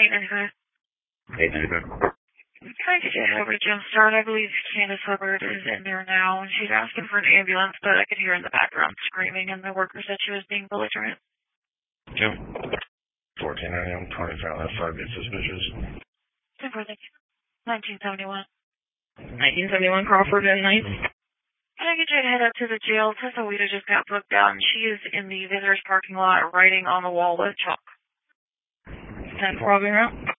895. Can I get you over to Jumpstart? I believe Candace Hubbard is in there now, and she's asking for an ambulance, but I could hear in the background screaming, and the worker said she was being belligerent. Jim. 14 a.m. 25 outside. Bit suspicious. 1971. 1971 Crawford and Ninth. Can I get you to head up to the jail? Tessa Weeder just got booked out, and she is in the visitors parking lot writing on the wall with chalk. 10 Froggy Route.